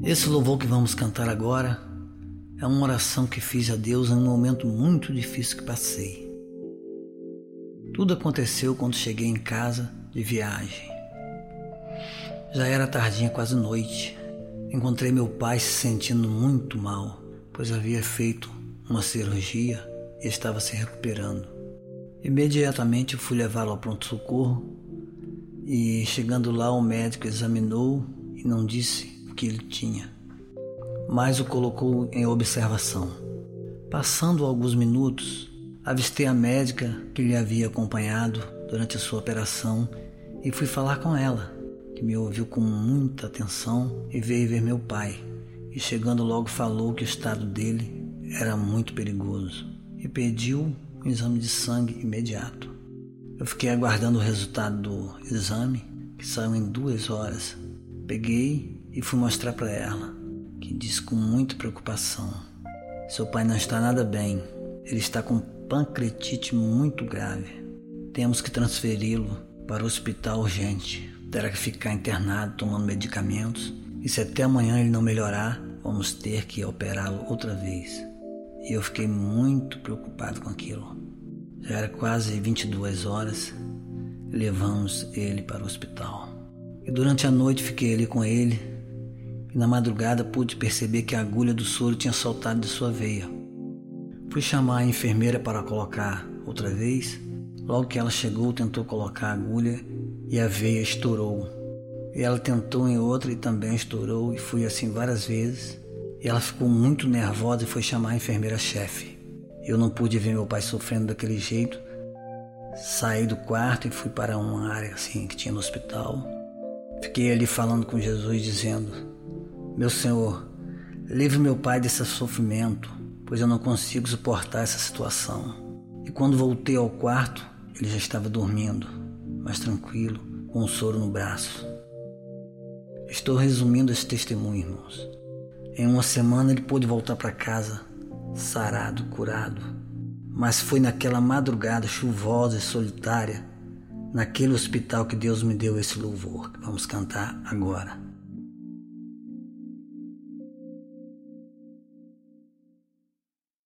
Esse louvor que vamos cantar agora é uma oração que fiz a Deus em um momento muito difícil que passei. Tudo aconteceu quando cheguei em casa de viagem. Já era tardinha, quase noite. Encontrei meu pai se sentindo muito mal, pois havia feito uma cirurgia e estava se recuperando. Imediatamente eu fui levá-lo ao pronto-socorro e, chegando lá, o médico examinou e não disse o que ele tinha, mas o colocou em observação. Passando alguns minutos, avistei a médica que lhe havia acompanhado durante a sua operação e fui falar com ela, que me ouviu com muita atenção e veio ver meu pai. E chegando logo falou que o estado dele era muito perigoso e pediu um exame de sangue imediato. Eu fiquei aguardando o resultado do exame, que saiu em 2 horas. Peguei e fui mostrar para ela, que disse com muita preocupação: seu pai não está nada bem, ele está com pancreatite muito grave. Temos que transferi-lo para o hospital urgente. Terá que ficar internado tomando medicamentos e se até amanhã ele não melhorar, vamos ter que operá-lo outra vez. E eu fiquei muito preocupado com aquilo. Já era quase 22 horas e levamos ele para o hospital. E durante a noite fiquei ali com ele e na madrugada pude perceber que a agulha do soro tinha soltado de sua veia. Fui chamar a enfermeira para colocar outra vez. Logo que ela chegou, tentou colocar a agulha e a veia estourou. E ela tentou em outra e também estourou, e fui assim várias vezes. E ela ficou muito nervosa e foi chamar a enfermeira-chefe. Eu não pude ver meu pai sofrendo daquele jeito. Saí do quarto e fui para uma área assim que tinha no hospital. Fiquei ali falando com Jesus, dizendo: meu Senhor, livre meu pai desse sofrimento, pois eu não consigo suportar essa situação. E quando voltei ao quarto, ele já estava dormindo, mas tranquilo, com um soro no braço. Estou resumindo esse testemunho, irmãos. Em 1 semana ele pôde voltar para casa, sarado, curado. Mas foi naquela madrugada chuvosa e solitária, naquele hospital, que Deus me deu esse louvor que vamos cantar agora.